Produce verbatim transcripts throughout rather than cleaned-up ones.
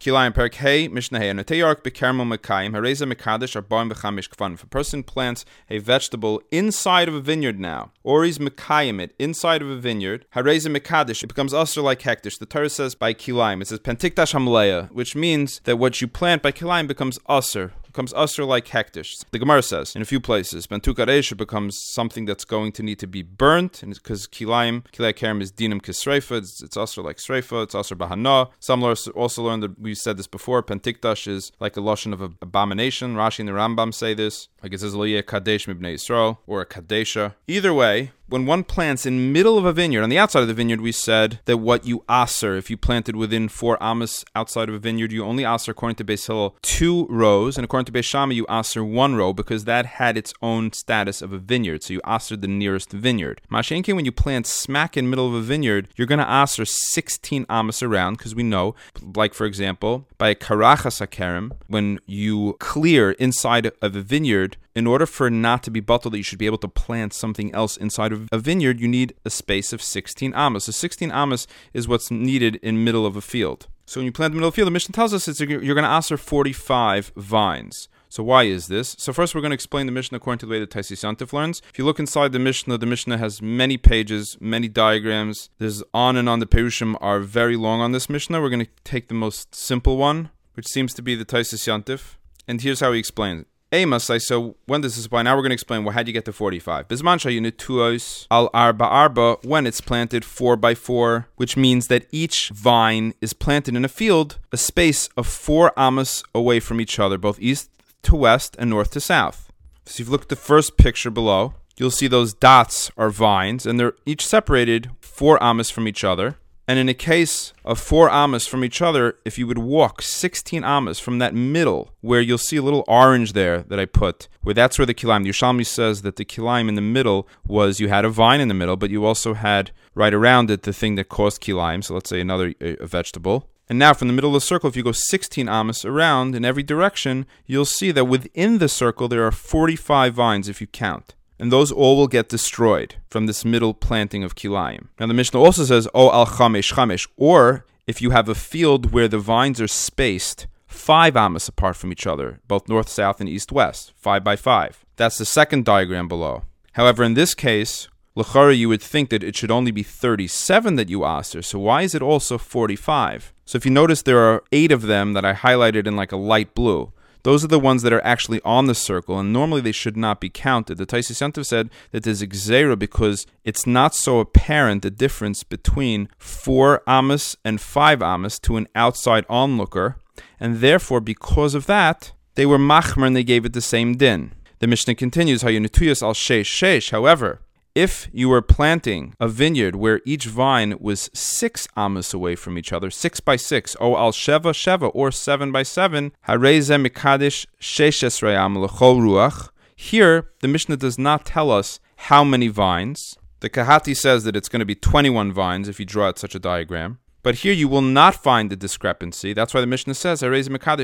Kilayim Perek Hey, Mishnah Hey, Anateyark Bekermo Mekayim, Hareza Mekadesh, Arbaim Bechamish Kvan. If a person plants a vegetable inside of a vineyard now, or he's Mekayim it inside of a vineyard, Hareza Mekadesh, it becomes usher like hektish. The Torah says by Kilayim, it says Pentikdash Hamleya, which means that what you plant by Kilayim becomes usher. Becomes usher like hektish. The Gemara says in a few places, Bentukaresh becomes something that's going to need to be burnt, and because kilayim, kilay kerem is dinam kisreifa, it's, it's usher like sreifa, it's usher bahana. Some also learned that we said this before. Pentikdash is like a lashon of abomination. Rashi and the Rambam say this, like it says lo yeh kadesh mibnei Yisrael or a kadesha. Either way, when one plants in middle of a vineyard, on the outside of the vineyard, we said that what you aser, if you planted within four amos outside of a vineyard, you only aser, according to Beis Hillel, two rows, and according to Beis Shammai, you aser one row, because that had its own status of a vineyard, so you aser the nearest vineyard. Mashenke, when you plant smack in the middle of a vineyard, you're going to aser sixteen amos around, because we know, like for example, by a karachas hakerem, when you clear inside of a vineyard, in order for it not to be bottled, that you should be able to plant something else inside of a vineyard, you need a space of sixteen amos. So sixteen amos is what's needed in middle of a field. So when you plant in the middle of the field, the Mishnah tells us it's, you're going to aser forty-five vines. So why is this? So first we're going to explain the Mishnah according to the way that Taisis Yantif learns. If you look inside the Mishnah, the Mishnah has many pages, many diagrams. There's on and on. The Perushim are very long on this Mishnah. We're going to take the most simple one, which seems to be the Taisis Yantif. And here's how he explains it. Masai, so when does this apply? Now we're going to explain, well, how do you get to forty-five? Bisman shayunituos al arba arba, when it's planted four by four, which means that each vine is planted in a field, a space of four amos away from each other, both east to west and north to south. So if you look at the first picture below, you'll see those dots are vines, and they're each separated four amos from each other. And in a case of four amos from each other, if you would walk sixteen amos from that middle, where you'll see a little orange there that I put, where that's where the kilayim, the Yerushalmi says that the kilayim in the middle was, you had a vine in the middle, but you also had right around it the thing that caused kilayim, so let's say another a, a vegetable. And now from the middle of the circle, if you go sixteen amos around in every direction, you'll see that within the circle there are forty-five vines if you count. And those all will get destroyed from this middle planting of kilayim. Now the Mishnah also says, O al chamesh chamesh, or if you have a field where the vines are spaced five amos apart from each other, both north, south, and east, west, five by five. That's the second diagram below. However, in this case, l'chara, you would think that it should only be thirty-seven that you aser. So why is it also forty-five? So if you notice, there are eight of them that I highlighted in like a light blue. Those are the ones that are actually on the circle, and normally they should not be counted. The Taisis Yantiv said that there's a gzeira because it's not so apparent the difference between four amos and five amos to an outside onlooker, and therefore, because of that, they were machmer and they gave it the same din. The Mishnah continues, Hayunituyas al sheish sheish. However, if you were planting a vineyard where each vine was six amos away from each other, six by six, o al sheva sheva, or seven by seven, harei ze mikadesh sheish esrei am l'chol ruach. Here, the Mishnah does not tell us how many vines. The Kahati says that it's going to be twenty-one vines if you draw out such a diagram. But here you will not find the discrepancy. That's why the Mishnah says, you're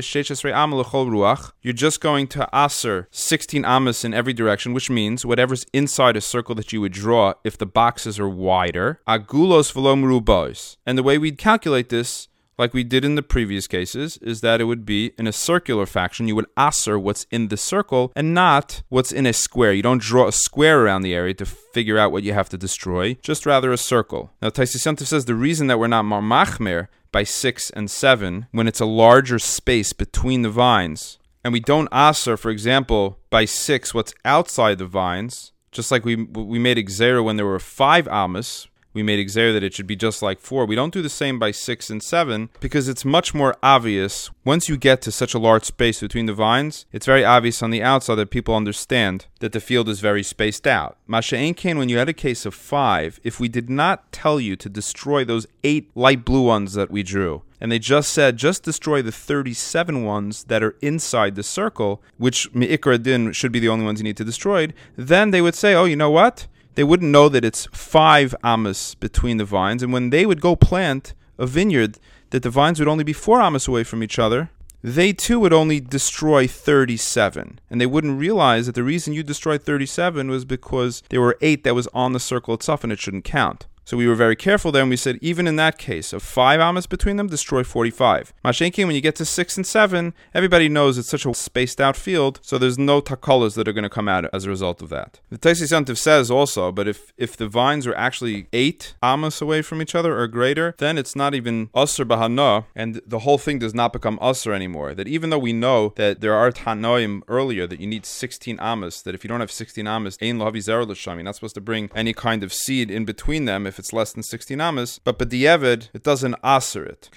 just going to aser sixteen amos in every direction, which means whatever's inside a circle that you would draw, if the boxes are wider, agulos v'lo merubos. And the way we'd calculate this, like we did in the previous cases, is that it would be in a circular fashion. You would aser what's in the circle and not what's in a square. You don't draw a square around the area to figure out what you have to destroy, just rather a circle. Now, Taisis Yantiv says the reason that we're not mar machmer by six and seven, when it's a larger space between the vines, and we don't aser, for example, by six what's outside the vines, just like we we made Xera when there were five amos, we made Xer that it should be just like four. We don't do the same by six and seven because it's much more obvious. Once you get to such a large space between the vines, it's very obvious on the outside that people understand that the field is very spaced out. Masha Ein Kain, when you had a case of five, if we did not tell you to destroy those eight light blue ones that we drew, and they just said, just destroy the thirty-seven ones that are inside the circle, which Me'ikra Din should be the only ones you need to destroy, then they would say, oh, you know what? They wouldn't know that it's five amos between the vines, and when they would go plant a vineyard that the vines would only be four amos away from each other, they too would only destroy thirty-seven. And they wouldn't realize that the reason you destroyed thirty-seven was because there were eight that was on the circle itself and it shouldn't count. So we were very careful there, and we said even in that case of five amas between them, destroy forty-five. Mashenkin, when you get to six and seven, everybody knows it's such a spaced out field, so there's no takalas that are going to come out as a result of that. The Taisis Yontif says also, but if, if the vines are actually eight amas away from each other or greater, then it's not even asr bahana, and the whole thing does not become asr anymore. That even though we know that there are tanoim earlier that you need sixteen amas, that if you don't have sixteen amas, ein lahavi zera l'sham, you're not supposed to bring any kind of seed in between them if it's less than sixteen amas, but b'di'evid, it doesn't asr it.